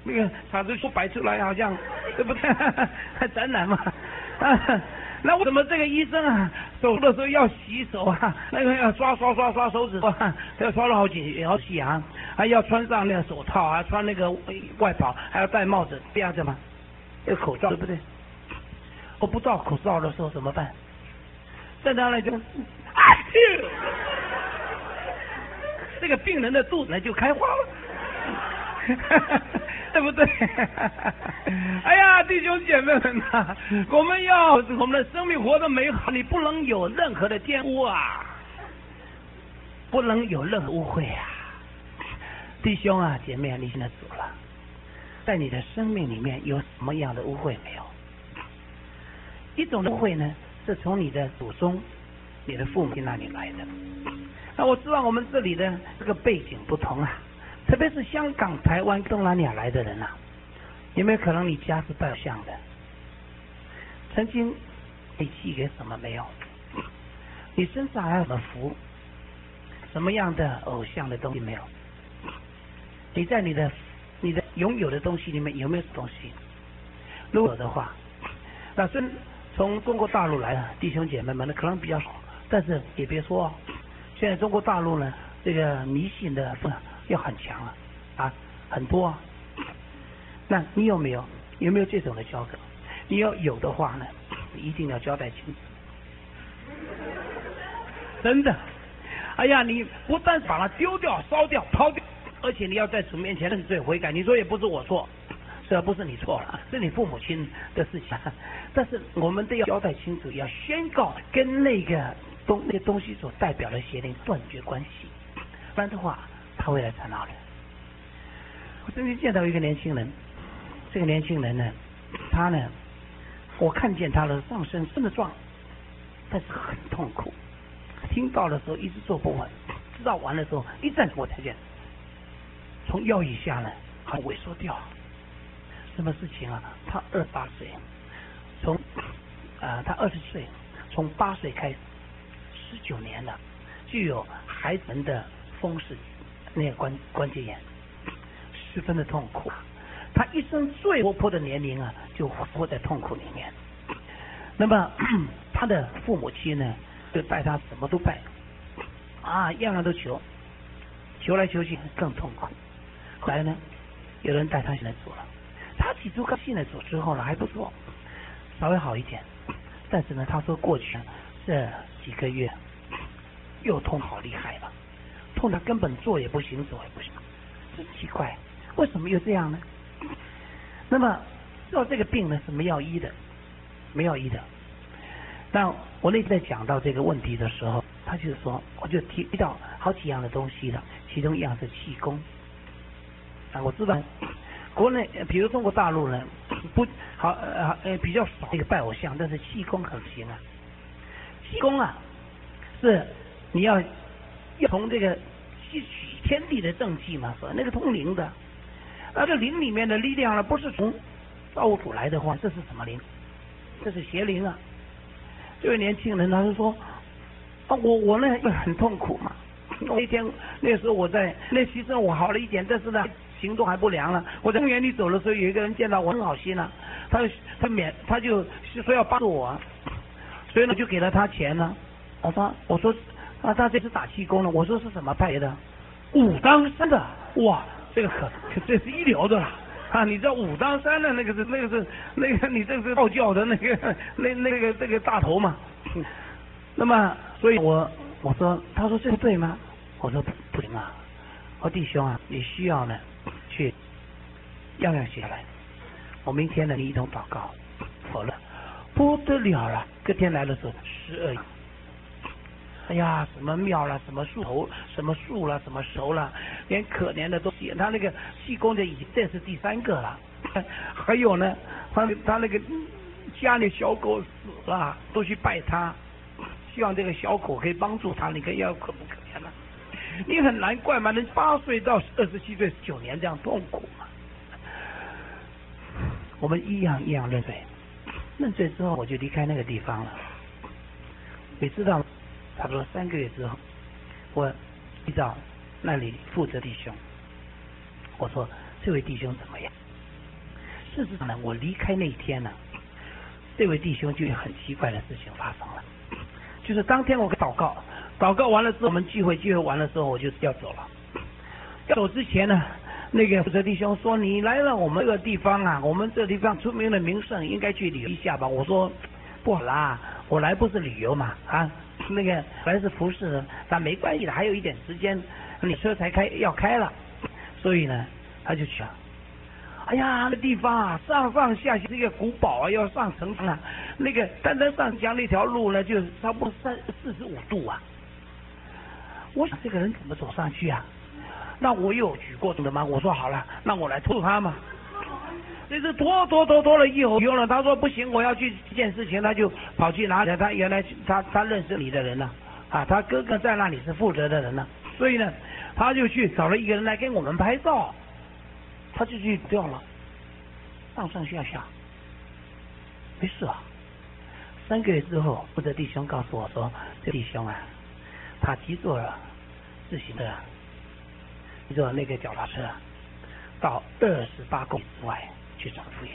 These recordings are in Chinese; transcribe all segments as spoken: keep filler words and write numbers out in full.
那个叉子说摆出来好像对不对？展览嘛。啊，那为什么这个医生啊手术的时候要洗手啊？那个要刷刷刷刷手指啊，要刷了好几好几行，还要穿上那个手套啊，穿那个外袍，还要戴帽子，这样子嘛，有口罩对不对？我不罩口罩的时候怎么办？在那里就啊啾，这个病人的肚子呢就开花了。对不对？哎呀，弟兄姐妹们呐，我们要我们的生命活得美好，你不能有任何的玷污啊，不能有任何污秽啊。弟兄啊，姐妹啊，你现在走了，在你的生命里面有什么样的污秽没有？一种污秽呢，是从你的祖宗、你的父母那里来的。那我知道我们这里的这个背景不同啊。特别是香港、台湾、东南亚来的人啊，有没有可能你家是拜偶像的？曾经你寄给什么没有？你身上还有什么福？什么样的偶像的东西没有？你在你的你的拥有的东西里面有没有东西？如果有的话，那是从中国大陆来的弟兄姐妹们呢，可能比较少，但是也别说哦，现在中国大陆呢，这个迷信的要很强啊，啊，很多啊。那你有没有有没有这种的交割？你要有的话呢，你一定要交代清楚。真的，哎呀，你不但把它丢掉、烧掉、抛掉，而且你要在主面前认罪悔改。你说也不是我错，这不是你错了，是你父母亲的事情。但是我们都要交代清楚，要宣告跟那个东那个东西所代表的邪灵断绝关系，不然的话。他会来缠绕的。我曾经见到一个年轻人，这个年轻人呢，他呢，我看见他的上身真的壮，但是很痛苦。听到的时候一直坐不稳，知道完的时候一站我才见，从腰以下呢，还萎缩掉。什么事情啊？他二十八岁，从啊、呃、他二十岁，从八岁开始，十九年了，就有孩子们的风湿。那个关关节炎十分的痛苦，他一生最活泼的年龄啊，就活在痛苦里面。那么他的父母亲呢，就拜他什么都拜，啊，样样都求，求来求去更痛苦。后来呢，有人带他信了主了，他起初刚信了主之后呢，还不错，稍微好一点。但是呢，他说过去这几个月又痛好厉害了。痛的根本坐也不行，走也不行，真奇怪，为什么又这样呢？那么知道这个病呢是没药医的，没药医的。那我那天在讲到这个问题的时候，他就说，我就提到好几样的东西了，其中一样是气功。啊，我知道国内比如中国大陆呢不好呃呃比较少这个拜偶像，但是气功很行啊。气功啊是你要。要从这个吸取天地的正气嘛，那个通灵的，而这灵里面的力量呢，不是从造物主来的话，这是什么灵？这是邪灵啊！这位年轻人他就说，啊，我我呢很痛苦嘛，那天那时候我在那其实我好了一点，但是呢行动还不良了。我在公园里走的时候，有一个人见到我很好心了、啊，他他免他就说要帮助我，所以呢就给了他钱呢。我说我说。啊，他这是打气功了，我说是什么派的？武当山的，哇，这个可这是一流的了啊！你知道武当山的那个是那个是那个你这是道教的那个那那个这个大头嘛？那么，所以我我说，他说这个对吗？我说不不行啊，我说弟兄啊，你需要呢去样样写下来，我明天呢你一同祷告，否了不得了了，隔天来的时候十二。哎呀，什么庙啦，什么树头，什么树啦，什么熟啦，连可怜的都写。他那个气功的已经这是第三个了，还有呢，他他那个家里小狗死了，都去拜他，希望这个小狗可以帮助他。你看要可不可怜了？你很难怪嘛，人八岁到二十七岁九年这样痛苦嘛。我们一样一样认罪，认罪之后我就离开那个地方了。你知道吗？差不多三个月之后，我依照那里负责弟兄， 我说这位弟兄怎么样？事实上呢，我离开那一天呢，这位弟兄就有很奇怪的事情发生了。就是当天我祷告，祷告完了之后，我们聚会聚会完了之后，我就要走了。要走之前呢，那个负责弟兄说：“你来了我们这个地方啊，我们这个地方出名的名胜，应该去旅游一下吧。”我说：“不好啦，我来不是旅游嘛，啊，那个来是服侍的，但没关系的，还有一点时间，你车才开要开了。”所以呢，他就去了。哎呀，那地方啊，上上下下这个古堡啊，要上城墙啊，那个单单上墙那条路呢，就是差不多三四十五度啊。我想这个人怎么走上去啊？那我有举过的吗？我说好了，那我来拖他嘛。这是拖拖拖拖了一会儿了，他说不行，我要去一件事情，他就跑去拿着他原来他他认识你的人呢，啊，他哥哥在那里是负责的人呢，所以呢，他就去找了一个人来跟我们拍照。他就去掉了，上上下下，没事啊。三个月之后，我的弟兄告诉我说：“这弟兄啊，他骑坐了自行车，骑坐那个脚踏车，到二十八公里之外去传福音。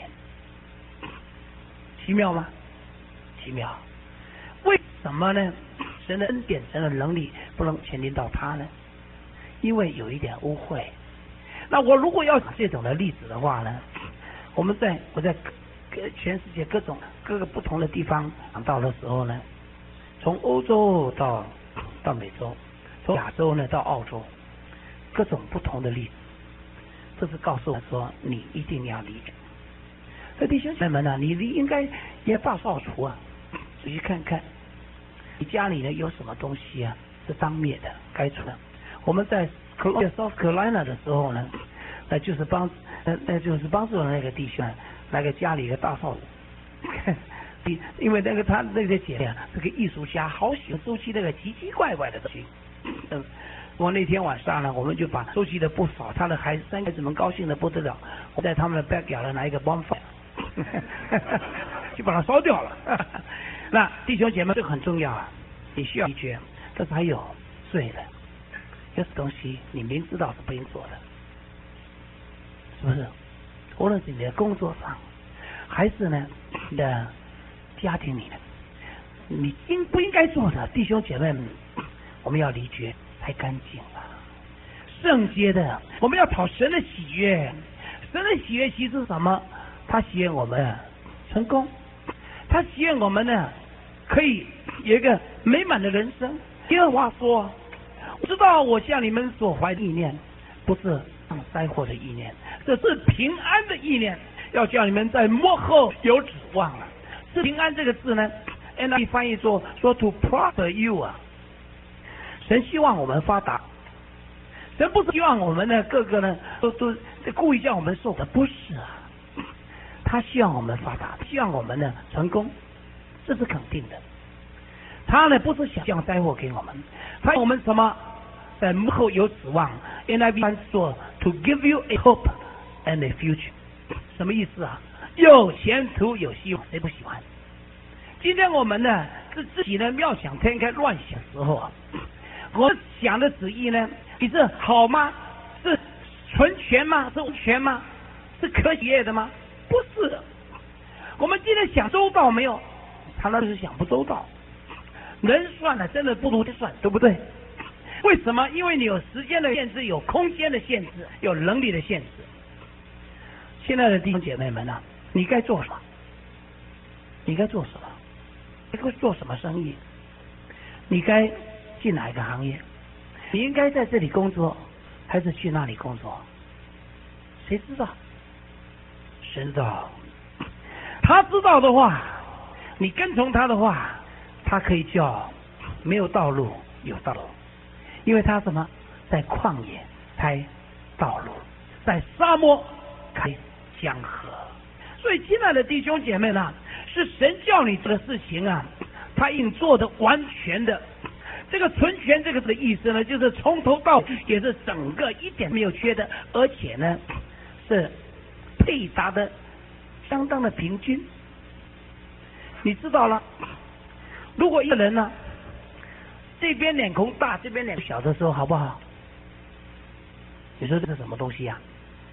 奇妙吗？奇妙。为什么呢？神的恩典、神的能力不能牵连到他呢？因为有一点污秽。那我如果要讲这种的例子的话呢，我们在我在全世界各种各个不同的地方讲到的时候呢，从欧洲到到美洲，从亚洲呢到澳洲，各种不同的例子，这是告诉我说你一定要理解。这弟兄姐妹们呢，你你应该也大扫除啊，仔细看看你家里呢有什么东西啊是当灭的，该除的。我们在South Carolina 的时候呢，那就是帮那那就是帮助了那个弟兄来个家里一个大扫除，因为那个他那个姐啊是个艺术家，好喜欢收集那个奇奇怪怪的东西。嗯，我那天晚上呢，我们就把收集的不少，他的孩子三个孩子们高兴的不得了，我在他们的 backyard 拿一个 bonfire， 就把它烧掉了。那弟兄姐妹，这个很重要啊，你需要理解，但是还有罪的。有些东西你明知道是不应做的，是不是？无论是你的工作上，还是呢你的家庭里呢，你应不应该做的，弟兄姐妹们，我们要离绝才干净啊！圣洁的，我们要讨神的喜悦。神的喜悦其实是什么？他喜悦我们成功，他喜悦我们呢可以有一个美满的人生。第二话说，我知道我向你们所怀的意念，不是让灾祸的意念，这是平安的意念，要叫你们在末后有指望了。这平安这个字呢 ，N I V 翻译作说 to prosper you 啊，神希望我们发达，神不是希望我们呢各个呢都都故意叫我们受的，不是啊，他希望我们发达，希望我们呢成功，这是肯定的。他呢不是想降灾祸给我们，他我们什么在幕后有指望。N I V 翻说 to give you a hope and a future， 什么意思啊？有前途有希望，谁不喜欢？今天我们呢是自己呢妙想天开乱想的时候啊，我想的旨意呢，你是好吗？是纯全吗？是无全吗？是可喜悦的吗？不是。我们今天想周到没有？常常是想不周到。人算了，真的不如天算，对不对？为什么？因为你有时间的限制，有空间的限制，有能力的限制。现在的弟兄姐妹们啊，你该做什么？你该做什么？你该做什么生意？你该进哪一个行业？你应该在这里工作，还是去那里工作？谁知道？神知道。他知道的话，你跟从他的话，他可以叫没有道路有道路，因为他什么？在旷野开道路，在沙漠开江河。所以亲爱的弟兄姐妹呢，是神叫你这个事情啊，他应做的完全的。这个纯全这个的意思呢，就是从头到尾也是整个一点没有缺的，而且呢是配搭的相当的平均。你知道了，如果一个人呢，这边脸孔大，这边脸小的时候，好不好？你说这是什么东西呀、啊？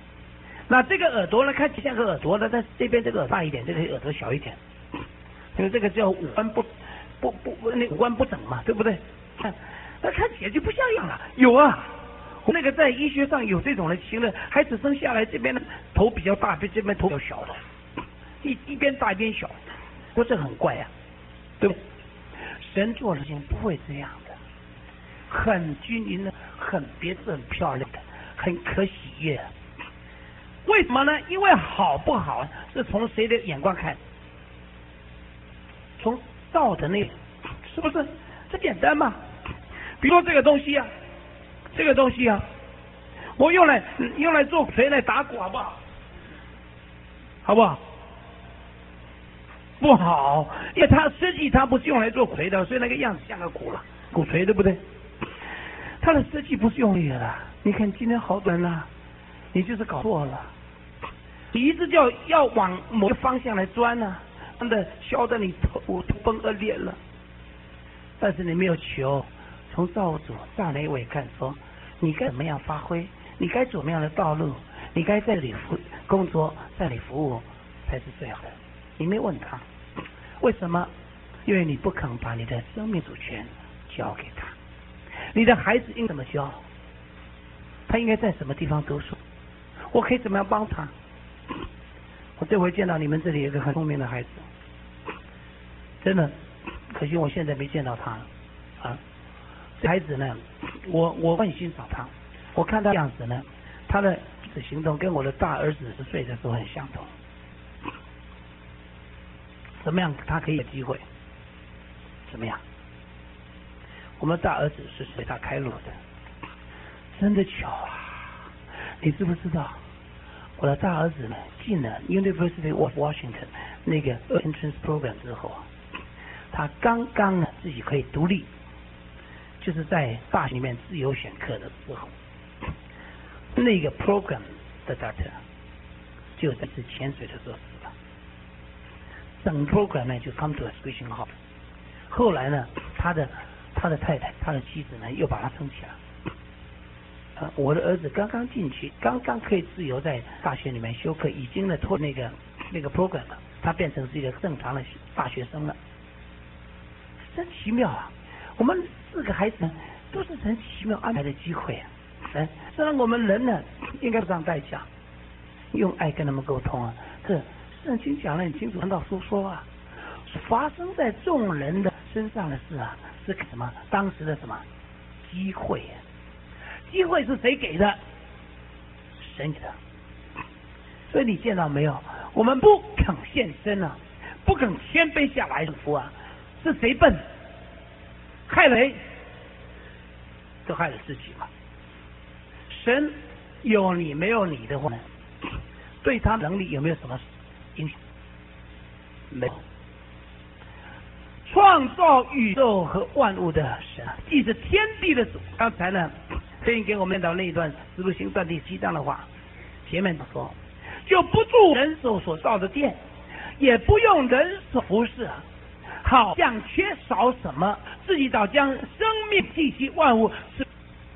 那这个耳朵呢，看起来像个耳朵的，但是这边这个耳大一点，这个耳朵小一点，因为这个叫五官不不不那五官不整嘛，对不对？看，那看起来就不像样了。有啊，那个在医学上有这种的情人，孩子生下来这边的头比较大，比这边头比较小的，一一边大一边小，不是很怪啊，对不对？神做的事情不会这样的，很均匀的，很别致、很漂亮的，很可喜悦。为什么呢？因为好不好是从谁的眼光看？从道的那，是不是？这简单嘛。比如说这个东西啊，这个东西啊，我用来用来做锤来打鼓，好不好？好不好？不好，因为它实际它不是用来做锤的，所以那个样子像个鼓了，鼓锤，对不对？它的设计不是用力的。你看今天好多人啊，你就是搞错了。你一直叫要往某个方向来钻呢、啊，真的削得你头头崩额裂了。但是你没有求，从造物主上来尾看说，你该怎么样发挥，你该走什么样的道路，你该在这里服工作，在这里服务才是最好的。你没问他，为什么？因为你不肯把你的生命主权交给他。你的孩子应怎么教？他应该在什么地方读书？我可以怎么样帮他？我这回见到你们这里有一个很聪明的孩子，真的，可惜我现在没见到他啊。这孩子呢，我我很欣赏他，我看他样子呢，他的行动跟我的大儿子十岁的时候很相同。怎么样？他可以有机会？怎么样？我们大儿子是随他开路的，真的巧啊！你知不知道？我的大儿子呢，进了 University of Washington 那个 entrance program 之后啊，他刚刚呢自己可以独立，就是在大学里面自由选课的时候，那个 program 的 doctor 就在这潜水的时候死了。整 program 呢就 come to a screeching halt。后来呢，他的他的太太，他的妻子呢又把他撑起来。呃，我的儿子刚刚进去，刚刚可以自由在大学里面修课，已经呢脱那个那个 program 了，他变成是一个正常的大学生了，真奇妙啊！我们四个孩子都是很奇妙安排的机会啊！嗯，虽然我们人呢应该付上代价，用爱跟他们沟通啊。这圣经讲得很清楚，传道书说啊，发生在众人的身上的事啊，是什么？当时的什么机会啊？机会是谁给的？神给的。所以你见到没有？我们不肯献身啊，不肯谦卑下来服啊，是谁笨？害了谁？都害了自己嘛。神有你没有你的话呢，对他能力有没有什么影响？没有。创造宇宙和万物的神，既是天地的主。刚才呢，可以给我们念到那一段《使徒行传》第七章的话，前面说，就不住人手所造的殿，也不用人手服侍，好像缺少什么，自己倒将生命气息万物是，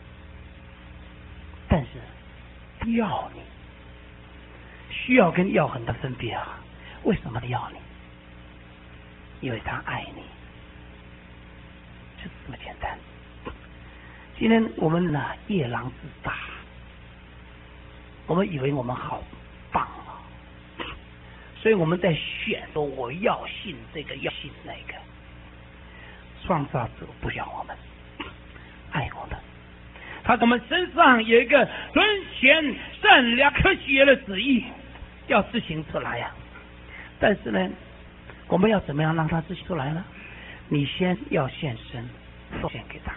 但是要你，需要跟要很大分别啊！为什么要你？因为他爱你，就是这么简单。今天我们呢夜郎自大，我们以为我们好棒啊，所以我们在选说我要信这个，要信那个。创造者不像我们，爱我们，他在我们身上有一个纯全、善良、可喜悦的旨意，要执行出来呀、啊。但是呢，我们要怎么样让他执行出来呢？你先要献身，奉献给他。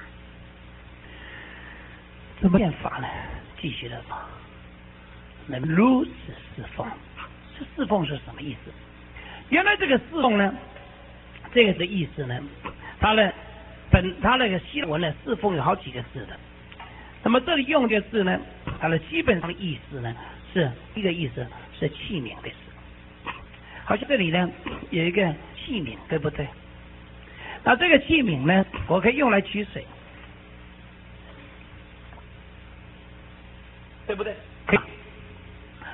怎么献法呢？继续的说，能如此侍奉。这侍奉是什么意思？原来这个侍奉呢，这个的意思呢，它呢本它那个希腊文呢，侍奉有好几个字的。那么这里用的字呢，它的基本上的意思呢，是一个意思是器皿的意思。好像这里呢有一个器皿，对不对？那这个器皿呢，我可以用来取水，对不对？可以。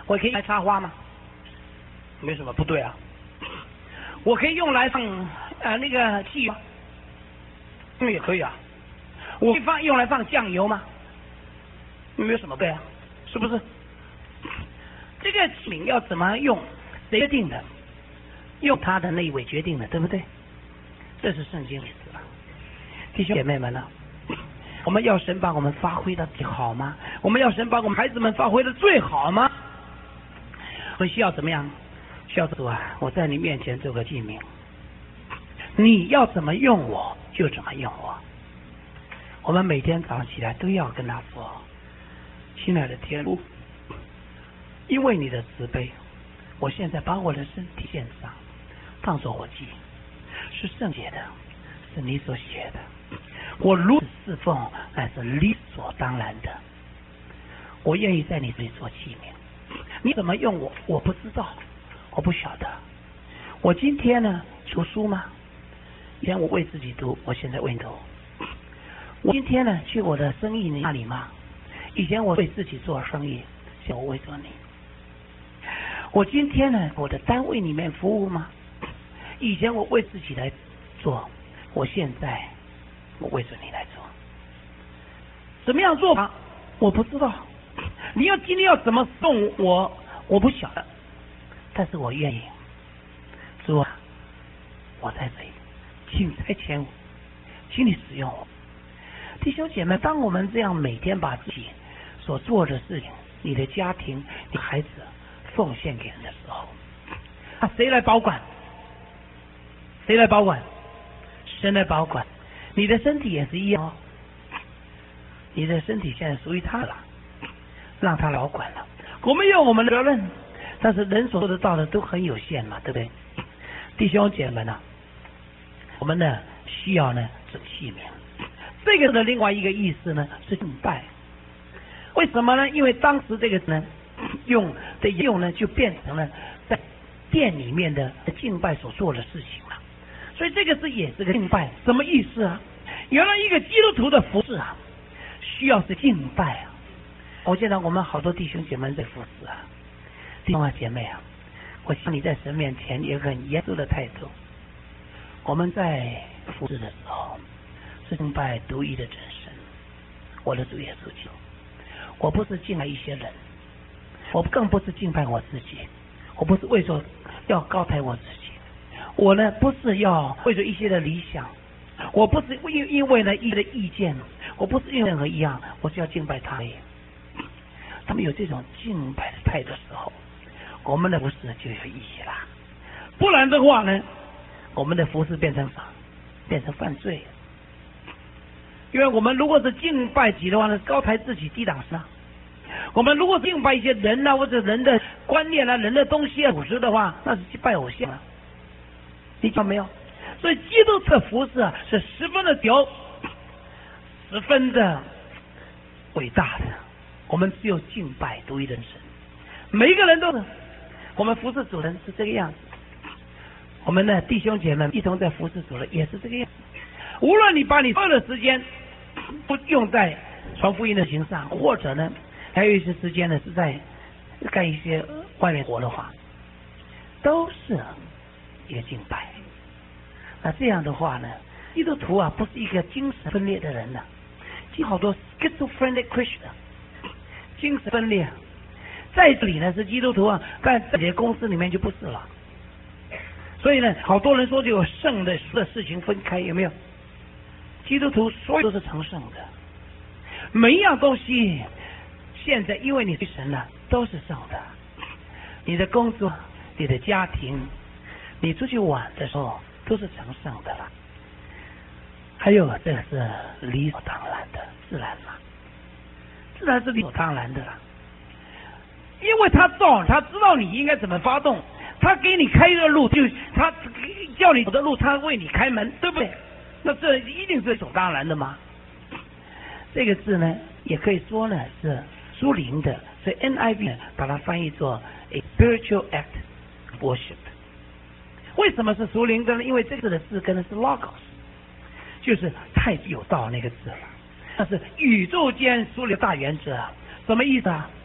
我可以用来插花吗？没什么不对啊。我可以用来放呃那个汽油吗？嗯，也可以啊。我可以放用来放酱油吗？没有什么对啊，是不是？这个器皿要怎么用，谁决定的？用他的那一位决定的，对不对？这是圣经意思啊。弟兄姐妹们呢、啊？我们要神把我们发挥的最好吗？我们要神把我们孩子们发挥的最好吗？我们需要怎么样？需要主啊，我在你面前做个记名，你要怎么用我就怎么用我。我们每天早上起来都要跟他说：亲爱的天父，因为你的慈悲，我现在把我的身体献上，当作活祭，是圣洁的，是你所写的。我如此侍奉，乃是理所当然的。我愿意在你这里做器皿，你怎么用我，我不知道，我不晓得。我今天呢，读书吗？以前我为自己读，我现在为你读。我今天呢，去我的生意那里吗？以前我为自己做生意，现在我为着你。我今天呢，我的单位里面服务吗？以前我为自己来做，我现在我为着你来做。怎么样做法我不知道，你要今天要怎么送我，我不晓得，但是我愿意。主啊，我在这里，请差遣我，请你使用我。弟兄姐妹，当我们这样每天把自己所做的事情，你的家庭、你的孩子奉献给人的时候，那谁来保管？谁来保管？神来保管。你的身体也是一样哦，你的身体现在属于他了，让他来保管了。我们有我们的责任，但是人所做得到的都很有限嘛，对不对？弟兄姐妹呢，我们呢需要呢这个器皿。这个的另外一个意思呢是敬拜。为什么呢？因为当时这个呢用的用呢就变成了在店里面的敬拜所做的事情了。所以这个是也是个敬拜，什么意思啊？原来一个基督徒的服侍啊，需要是敬拜啊。我见到我们好多弟兄姐妹在服侍啊，弟兄啊姐妹啊，我希望你在神面前有个很严肃的态度。我们在服侍的时候，是敬拜独一的真神，我的主耶稣基督。我不是敬拜一些人，我更不是敬拜我自己，我不是为着要高抬我自己，我呢不是要为着一些的理想，我不是因因为呢一些的意见，我不是因为任何一样，我是要敬拜他。他们有这种敬拜的态度的时候，我们的服侍就有意义啦。不然的话呢，我们的服侍变成啥？变成犯罪。因为我们如果是敬拜己的话呢，高抬自己，低档次啊。我们如果敬拜一些人啊，或者人的观念啊、人的东西啊、组织的话，那是去拜偶像了。你知道没有？所以基督的服侍啊，是十分的屌，十分的伟大的。我们只有敬拜独一的神，每一个人都是。我们服侍主人是这个样子，我们的弟兄姐妹一同在服侍主人也是这个样子。无论你把你所有的时间不用在传福音的事情上，或者呢还有一些时间呢是在干一些外面活的话，都是一个敬拜。那这样的话呢，基督徒啊不是一个精神分裂的人呢、啊，有好多 schizophrenic Christian， 精神分裂。在这里呢是基督徒啊，在这些公司里面就不是了。所以呢，好多人说就有圣的的事情分开，有没有？基督徒所有都是成圣的，每一样东西现在因为你是神了，都是圣的。你的工作、你的家庭、你出去玩的时候都是成圣的了。还有这是理所当然的，自然嘛，自然是理所当然的了。因为他造，他知道你应该怎么发动，他给你开一个路，就他叫你走的路，他为你开门，对不对？那这一定是理所当然的吗？这个字呢，也可以说呢是属灵的，所以 N I V 呢把它翻译作 a spiritual act of worship。为什么是属灵的呢？因为这个的字根是 logos， 就是太有道那个字了，那是宇宙间属灵的大原则。什么意思啊？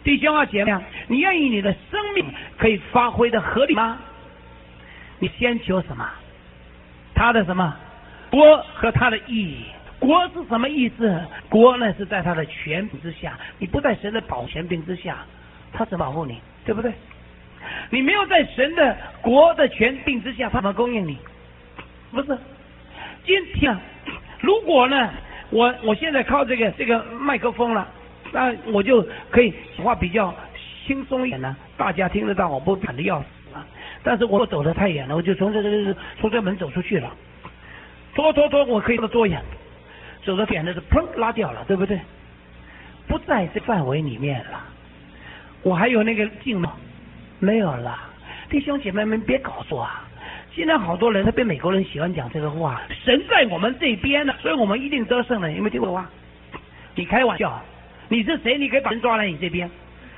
弟兄啊姐妹啊，你愿意你的生命可以发挥的合理吗？你先求什么？他的什么国和他的义。国是什么意思？国呢是在他的权柄之下，你不在神的保权柄之下，他怎么保护你？对不对？你没有在神的国的权柄之下，他怎么供应你？不是。今天啊，如果呢，我我现在靠这个这个麦克风了，那我就可以说话比较轻松一点呢，大家听得到，我不喊的要死啊。但是我走得太远了，我就从这个从这门走出去了，拖拖拖，我可以多远？走得远的是砰拉掉了，对不对？不在这范围里面了。我还有那个镜吗？没有了。弟兄姐妹们，别搞错啊！现在好多人，特别美国人喜欢讲这个话，神在我们这边呢，所以我们一定得胜了。有没有听过话？你开玩笑？你是谁？你可以把人抓来你这边？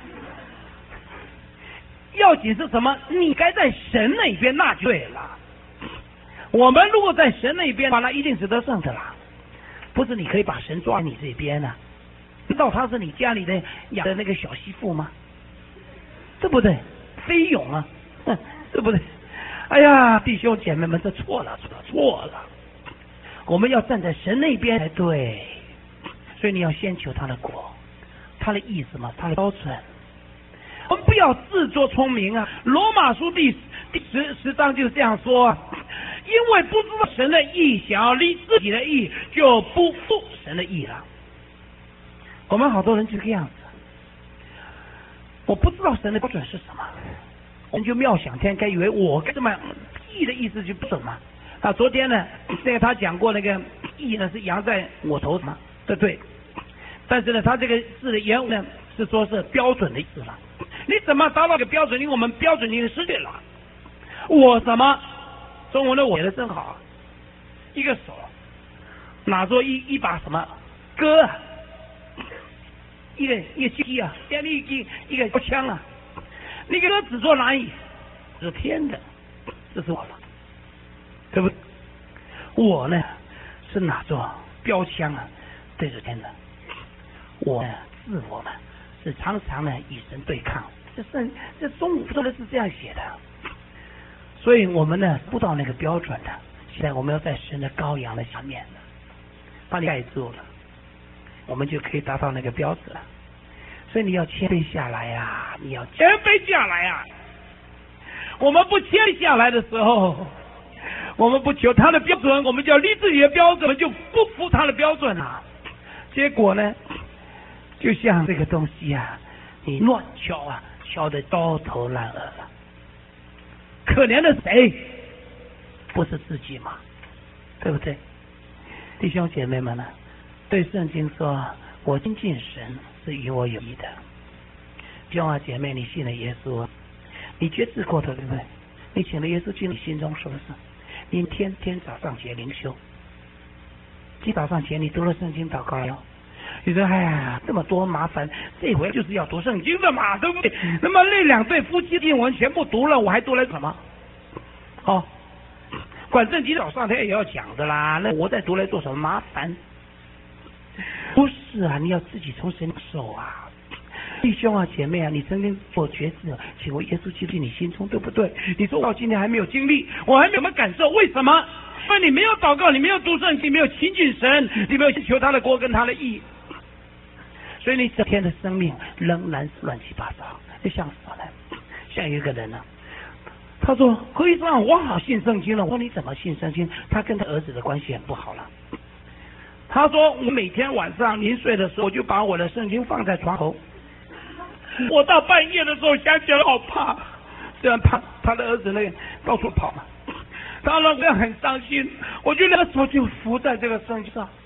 要紧是什么？你该在神那边，那就对了。我们如果在神那边，那一定是得胜的啦。不是你可以把神抓你这边呢、啊？难道他是你家里的养的那个小媳妇吗？对不对？菲佣啊，对不对？哎呀，弟兄姐妹们，这错了，错了，错了！我们要站在神那边才对。所以你要先求他的国，他的意思嘛，他的标准。我们不要自作聪明啊！罗马书第第十十章就这样说。因为不知道神的意，想要立自己的意，就不负神的意了。我们好多人就这个样子，我不知道神的标准是什么，我们就妙想天开，以为我该这么意的意思就不准嘛。啊，昨天呢，那个他讲过那个意呢是扬在我头上，对对。但是呢，他这个字的原文呢是说是标准的意思了。你怎么达到这个标准？因为我们标准已经失去了。我什么？中文的我写的真好，一个手拿着一一把什么戈啊，一个一个鸡啊，一个一一个枪啊，那个歌只做哪里？是天的，这是我了，对不对？我呢是拿着标枪啊，对着天的。我呢自我呢是常常呢与神对抗，这圣这中午说的是这样写的。所以我们呢不到那个标准的，现在我们要在神的羔羊的下面了，把你盖住了，我们就可以达到那个标准了。所以你要谦卑下来呀、啊，你要谦卑下来呀、啊。我们不谦卑下来的时候，我们不求他的标准，我们就要立自己的标准，我们就不服他的标准啊。结果呢，就像这个东西啊，你乱敲啊，敲得焦头烂额了。可怜的谁？不是自己吗？对不对？弟兄姐妹们呢？对圣经说，我亲近神是与我有益的。弟兄啊姐妹，你信了耶稣，你决志过的，对不对？你请了耶稣进你心中，是不是？你天天早上起来灵修，今早上起来你读了圣经祷告了。你说哎呀，这么多麻烦，这回就是要读圣经的嘛，对不对？那么那两对夫妻经文全部读了，我还读来什么？哦，管正经早上他也要讲的啦，那我再读来做什么麻烦？不是啊，你要自己从神受啊，弟兄啊姐妹啊，你曾经做决志，请问耶稣基督进你心中，对不对？你说我到今天还没有经历，我还没有什么感受，为什么？因为你没有祷告，你没有读圣经，没有亲近神，你没有求他的国跟他的义。所以你整天的生命仍然是乱七八糟，就像什么呢？像一个人呢、啊，他说：“何医生，我好信圣经了。”我说：“你怎么信圣经？”他跟他儿子的关系很不好了。他说：“我每天晚上临睡的时候，我就把我的圣经放在床头。我到半夜的时候想起来好怕，虽然怕他的儿子那个到处跑嘛，他那个很伤心。我就那个时候就伏在这个圣经上。”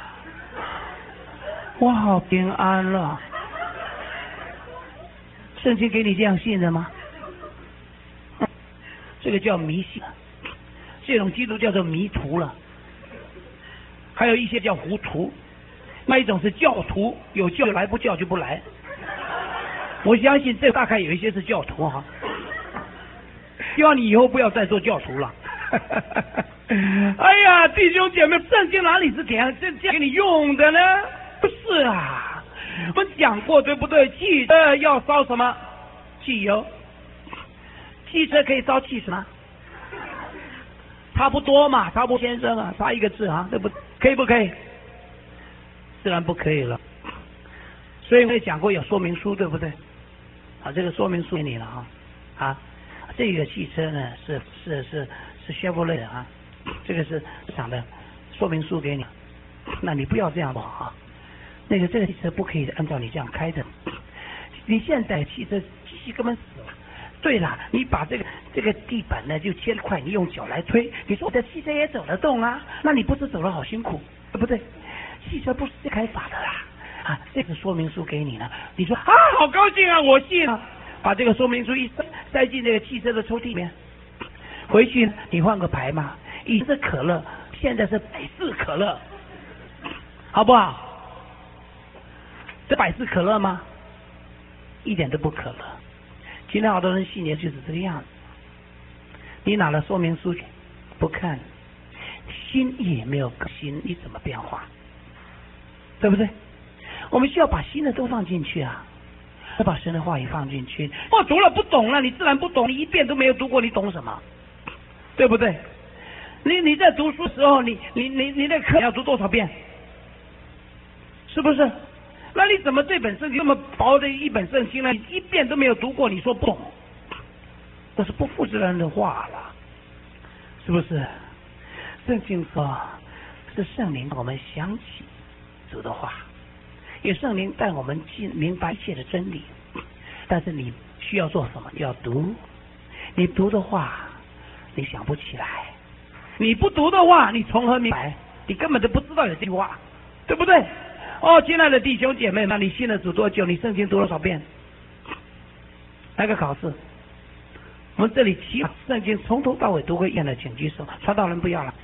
我好平安了。圣经给你这样信的吗？这个叫迷信，这种基督叫做迷途了。还有一些叫糊涂，那一种是教徒，有教就来，不教就不来。我相信这大概有一些是教徒哈，希望你以后不要再做教徒了。哎呀，弟兄姐妹，圣经哪里是这样这这样给你用的呢？不是啊， 我们讲过对不对？汽车要烧什么？汽油。汽车可以烧汽水吗？差不多嘛，差不多先生啊，差一个字啊，对不？可以不可以？自然不可以了。所以我也讲过有说明书，对不对？啊，这个说明书给你了啊啊，这个汽车呢是是是是雪佛兰的啊，这个是市场的说明书给你，那你不要这样做啊。那个这个汽车不可以按照你这样开的，你现在汽车机器根本死了。对了，你把这个这个地板呢就切块，你用脚来推，你说我的汽车也走得动啊，那你不是走得好辛苦，对不对？汽车不是这开法的啦。啊，这个说明书给你了，你说啊，好高兴啊，我信了，把这个说明书一塞塞进这个汽车的抽屉里面，回去你换个牌嘛，以前是可乐，现在是百事可乐，好不好？这百事可乐吗？一点都不可乐。今天好多人信念就是这个样子，你拿了说明书不看，心也没有更新，你怎么变化？对不对？我们需要把新的都放进去啊，要把神的话语放进去。我读了不懂了，你自然不懂，你一遍都没有读过，你懂什么？对不对？你你在读书的时候，你你你你那课要读多少遍？是不是？那你怎么这本圣经那么薄的一本圣经呢？你一遍都没有读过，你说不懂，这是不负责任的话了，是不是？圣经说是圣灵我们想起主的话，也圣灵带我们进明白一切的真理。但是你需要做什么？要读。你读的话，你想不起来；你不读的话，你从何明白？你根本都不知道有这句话，对不对？哦，亲爱的弟兄姐妹们，你信了主多久？你圣经读了多少遍？来个考试。我们这里起码圣经从头到尾读过一遍的，请举手。传道人不要了。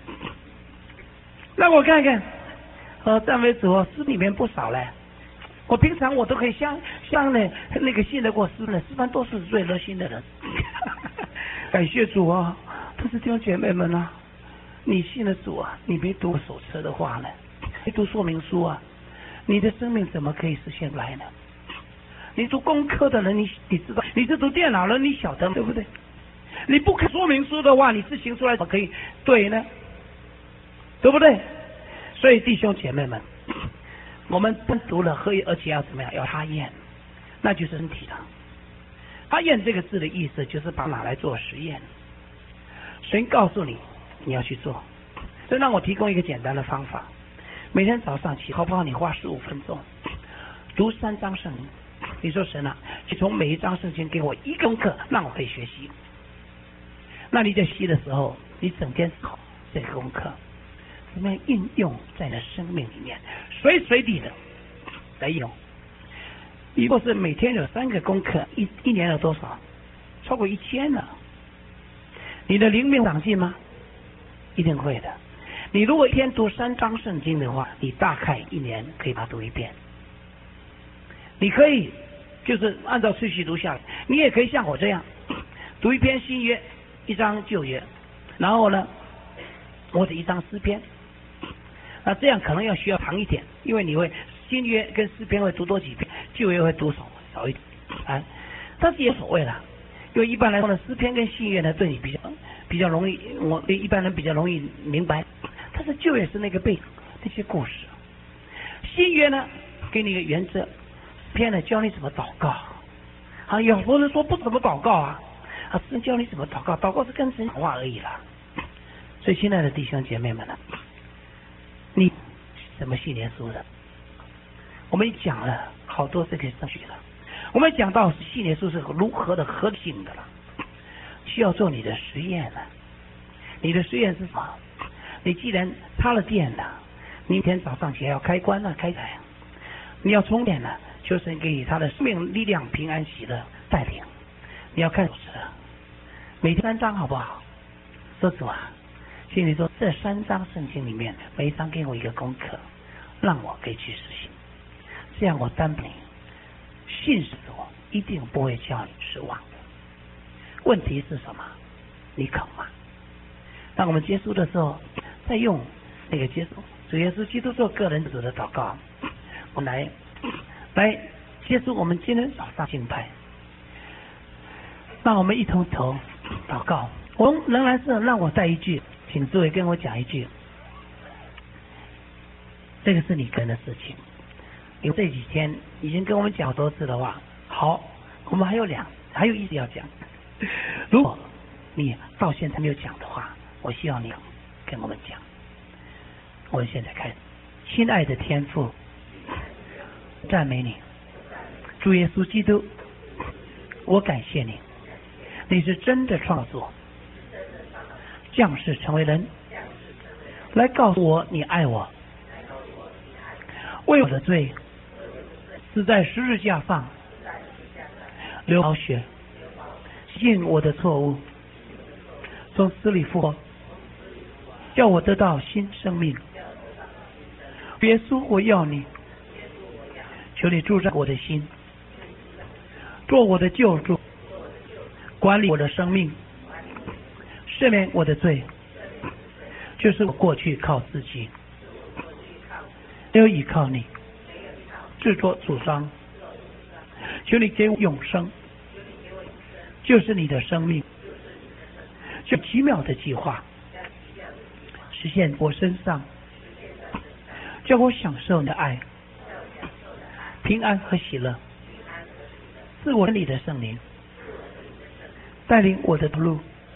让我看看，呃，赞美主哦，诗里面不少嘞。我平常我都可以相相呢那个信得过诗的，诗班都是最热心的人。感谢主啊！但是弟兄姐妹们啊，你信了主啊，你没读手册的话呢，没读说明书啊，你的生命怎么可以实现来呢？你读工科的人，你你知道，你是读电脑人，你晓得对不对？你不看说明书的话，你自行出来怎么可以对呢？对不对？所以弟兄姐妹们，我们不读了，可以而且要怎么样？要他验，那就是身体了。他验这个字的意思就是把拿来做实验。神告诉你，你要去做。所以让我提供一个简单的方法：每天早上起，好不好？你花十五分钟读三章圣经。你说神啊，你从每一章圣经给我一个功课，让我可以学习。那你在学习的时候，你整天考这个功课，怎么样应用在你的生命里面，随时随地的来用。如果是每天有三个功课，一一年有多少？超过一千了。你的灵命长进吗？一定会的。你如果一天读三章圣经的话，你大概一年可以把它读一遍。你可以就是按照次序读下来，你也可以像我这样读一篇新约，一章旧约，然后呢，或者一章诗篇。那这样可能要需要长一点，因为你会新约跟诗篇会读多几遍，旧约会读少少一点啊。但是也所谓了，因为一般来说呢，诗篇跟新约呢对你比较比较容易，我对一般人比较容易明白。但是旧约是那个背景那些故事，新约呢给你一个原则。篇呢教你怎么祷告啊，有多人说不怎么祷告啊，啊，神教你怎么祷告，祷告是跟神讲话而已啦。所以亲爱的弟兄姐妹们呢，你怎么信耶稣的？我们讲了好多这个上去了，我们讲到信耶稣是如何的核心的了，需要做你的实验了。你的实验是什么？你既然插了电了，明天早上起来要开关了，开台，你要充电了。求神给予他的生命力量、平安、喜乐带领。你要看手册，每天三章好不好？说主啊，心里说这三章圣经里面，每一章给我一个功课，让我可以去实行。这样我担保你，信使我一定不会叫你失望的。问题是什么？你肯吗？当我们结束的时候，再用那个结束主耶稣基督做个人主的祷告，我们来来结束我们今天早上敬拜。让我们一同头祷告。我仍然是让我带一句，请诸位跟我讲一句，这个是你个人的事情。因为这几天已经跟我们讲好多次的话，好，我们还有两还有一次要讲。如果你到现在没有讲的话，我希望你跟我们讲。我们现在开始。亲爱的天父，赞美你，主耶稣基督，我感谢你，你是真的创作，降世成为人，来告诉我你爱我，为我的罪死在十字架上，流宝血，信我的错误，从死里复活，叫我得到新生命。耶稣，我要你，求你住在我的心，做我的救主，管理我的生命，赦免我的罪。就是我过去靠自己，没有依靠你，自作主张。求你给我永生，就是你的生命，就奇妙的计划实现我身上，叫我享受你的爱、平安和喜乐，是我你的圣灵带领我的路，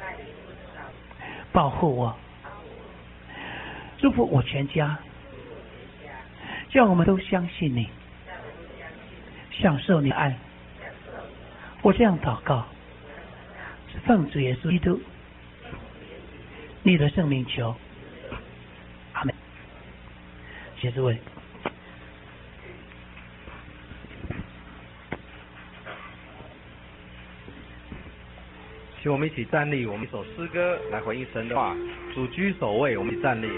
保护我，祝福我全家，叫我们都相信你，享受你的爱。我这样祷告，是奉主耶稣基督你的圣名求，阿门。谢谢诸位。 请我们一起站立，我们一首诗歌来回应神的话。主居首位，我们一起站立。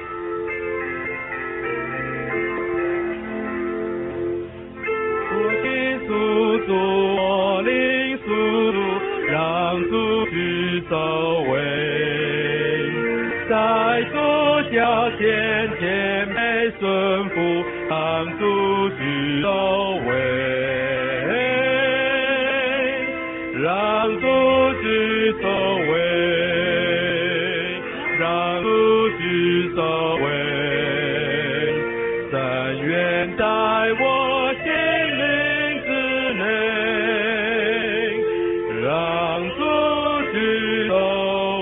我心宿主，我灵宿主，让主居首位，在主脚前谦卑顺服，让主居首位，让主居首位，让主居首位，但愿在我心灵之内，让主居首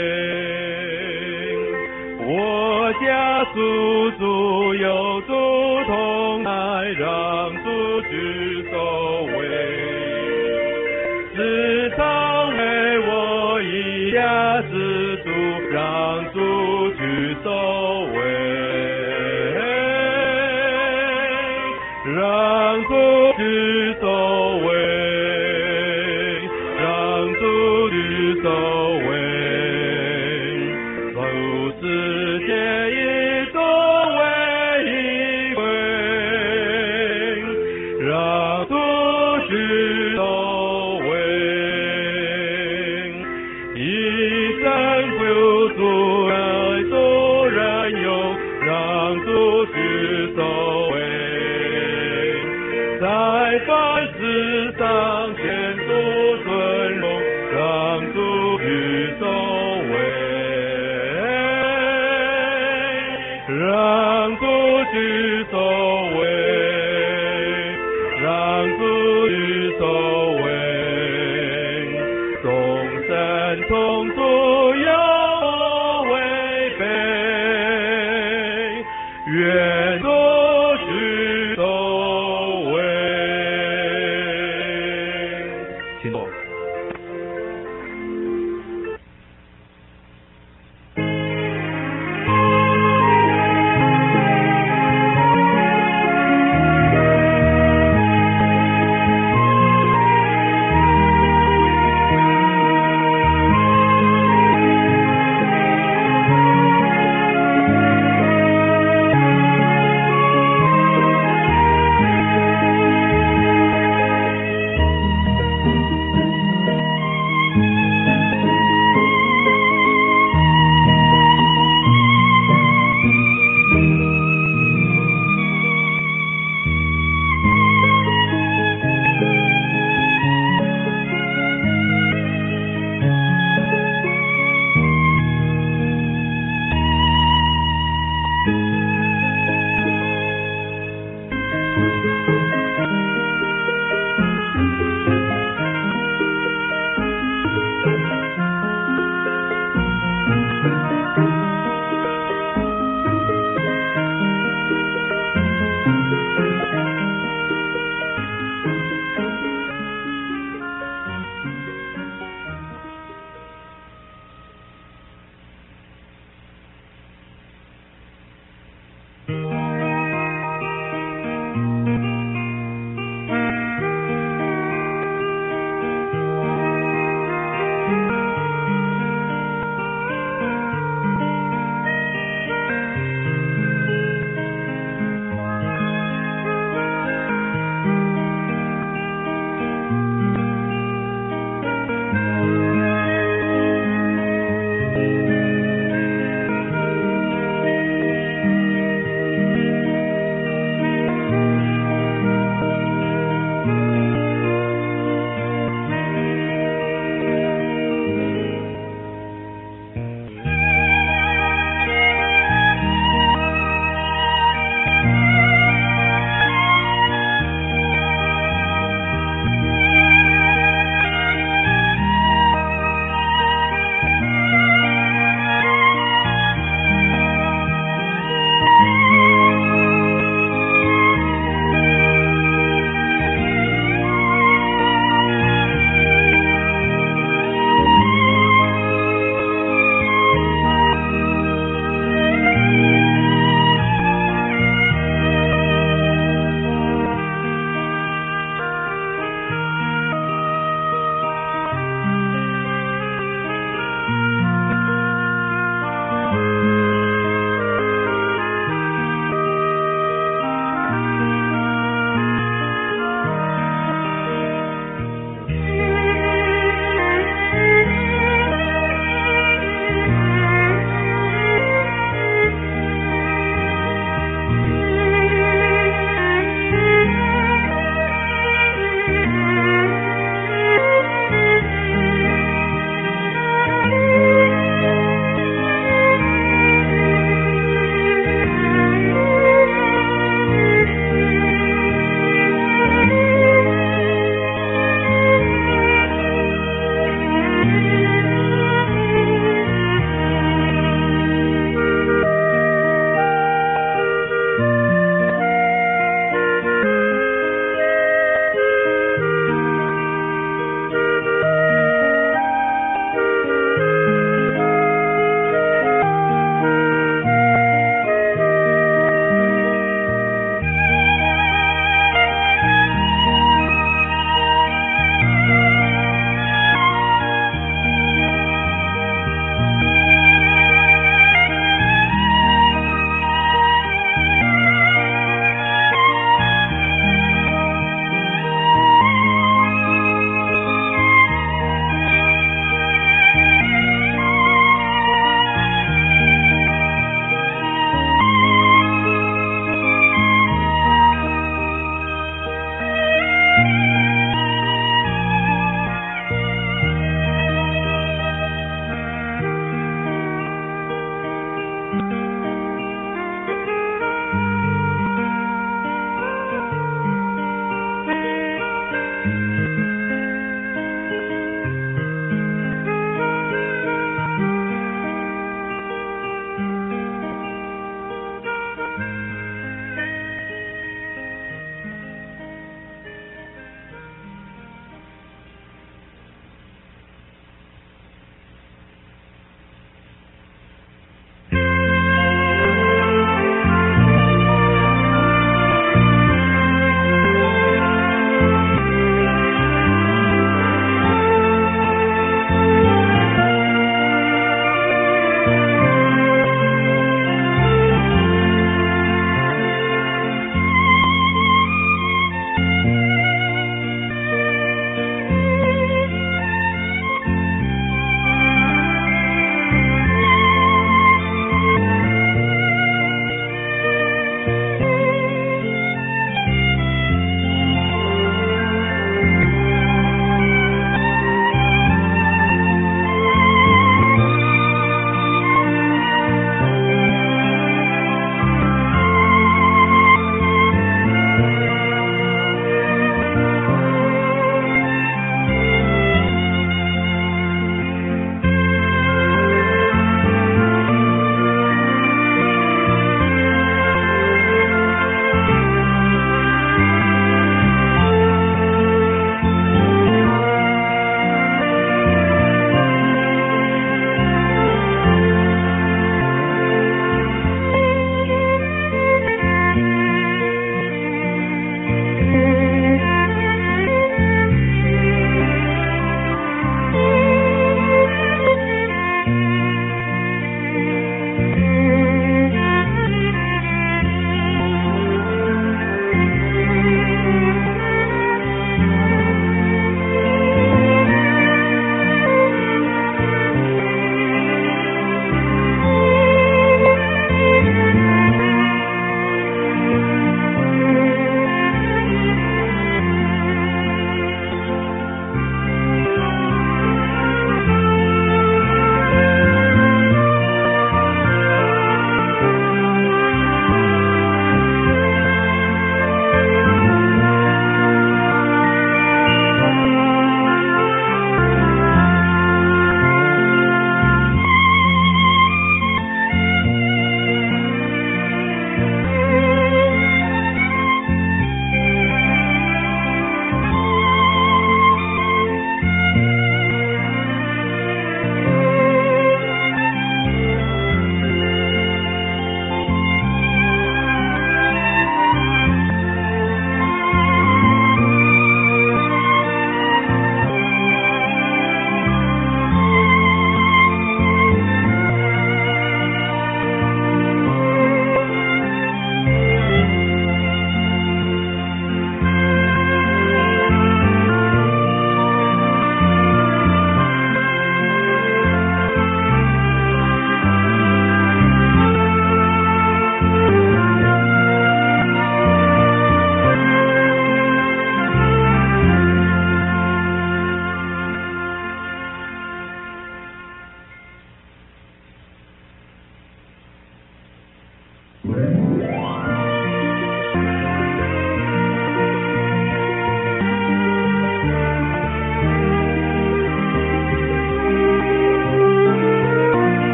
位。我家属主有主同在，让主居首位。时常为我一家之主，让主居首位，让主居首位，让主居首位，万物世界以主为一位，让主居首位。一生不足爱主人用，让主居首位，在凡事上显出尊荣，让主居首位，让主居首位，让主居首位。众生同主有我违背，愿主居首位。 请坐。